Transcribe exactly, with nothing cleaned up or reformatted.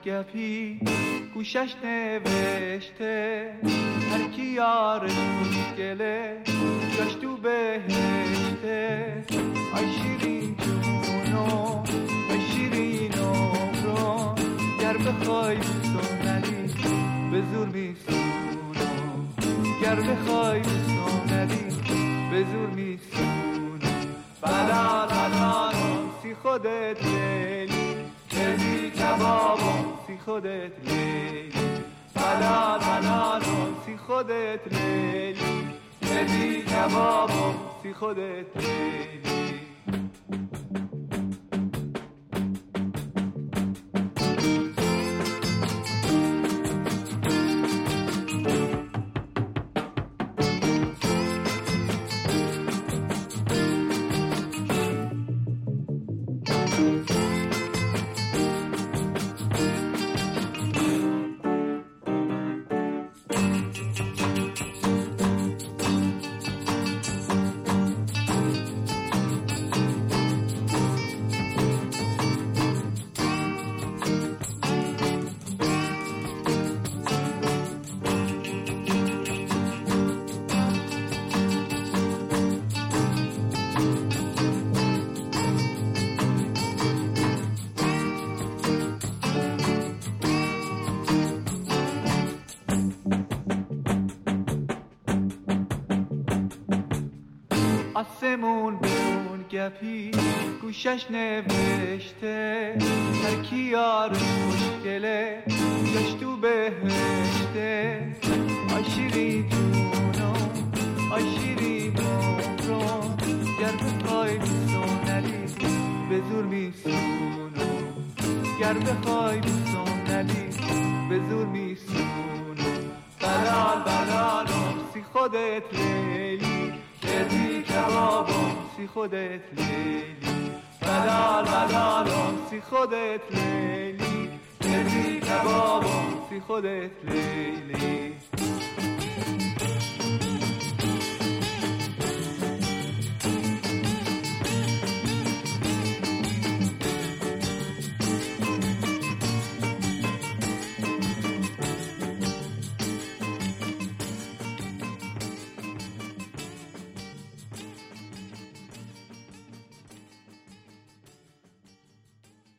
گپی گوشش نوشته هر کی یارش مشکله جاش تو بهشته. آی شیرین جونو آی شیرین عمرو گر بخوای بسونلی به زور میسونم، گر بخوای بسونلی به زور میسونم. بلال بلال سی خودت لیلی کردی کبابم سی خودت لیلی. بلال بلال سی خودت لیلی کردی کبابم سی خودت لیلی. آسمون بون گپی گوشش نوشته هر کی یارش مشکله جاش تو بهشته. آی شیرین جونو آی شیرین عمرو گر بخوای بسونلی به زور میسونم، گر بخوای بسونلی به زور میسونم. بلال بلال سی خودت لیلی کردی کبابم سی خودت لیلی. بلال بلال سی خودت لیلی کردی کبابم سی خودت لیلی.